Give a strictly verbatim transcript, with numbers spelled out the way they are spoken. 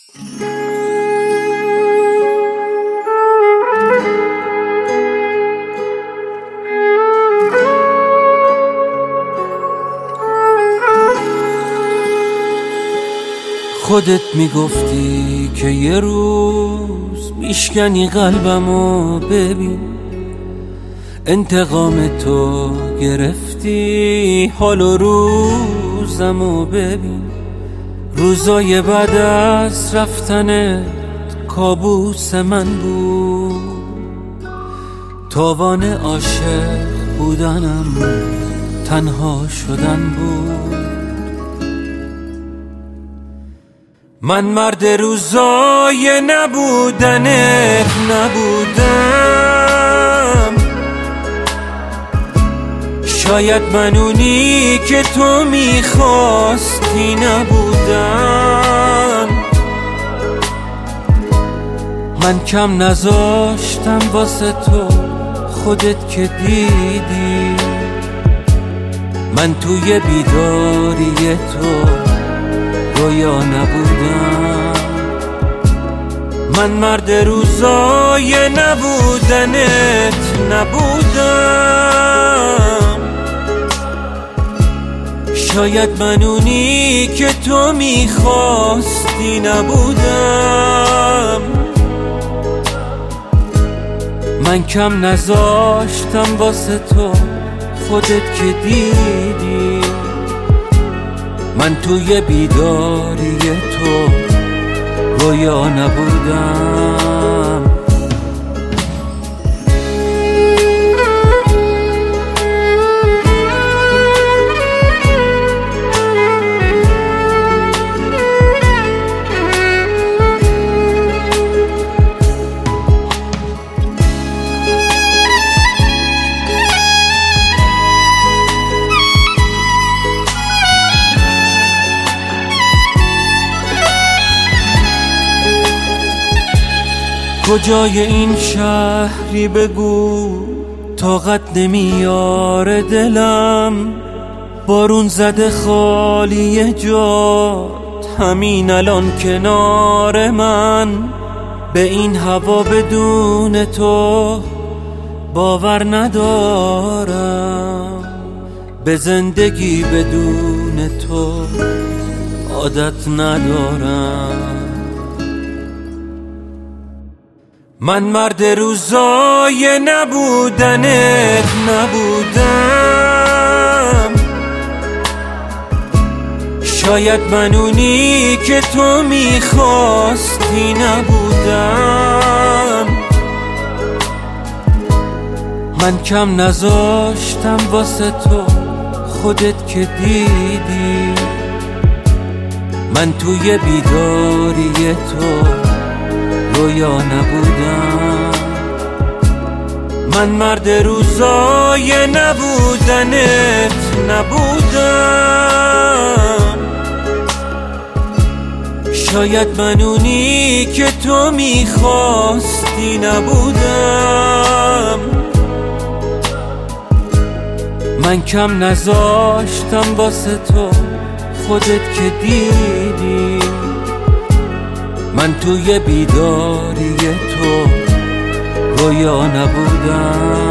خودت میگفتی که یه روز میشکنی قلبمو، ببین انتقام تو گرفتی حال و روزمو، ببین روزای بعد از رفتنت کابوس من بود، تاوان عاشق بودنم تنها شدن بود. من مرد روزای نبودنت نبودم، شاید من اونی که تو میخواستی نبودم. من کم نذاشتم واسه تو، خودت که دیدی من توی بیداری تو رویا نبودم. من مرد روزای نبودنت نبودم، شاید من اونی که تو میخواستی نبودم. من کم نذاشتم واسه تو، خودت که دیدی من توی بیداری تو رویا نبودم. کجای این شهری بگو طاقت نمیاره دلم، بارون زده خالی جات همین الان کنار من. به این هوا بدون تو باور ندارم، به زندگی بدون تو عادت ندارم. من مرد روزای نبودنت نبودم، شاید من اونی که تو میخواستی نبودم. من کم نذاشتم واسه تو، خودت که دیدی من توی بیداری تو رویا نبودم. من مرد روزای نبودنت نبودم، شاید من اونی که تو میخواستی نبودم. من کم نذاشتم واسه تو، خودت که دیدی من توی بیداری تو رویا نبودم.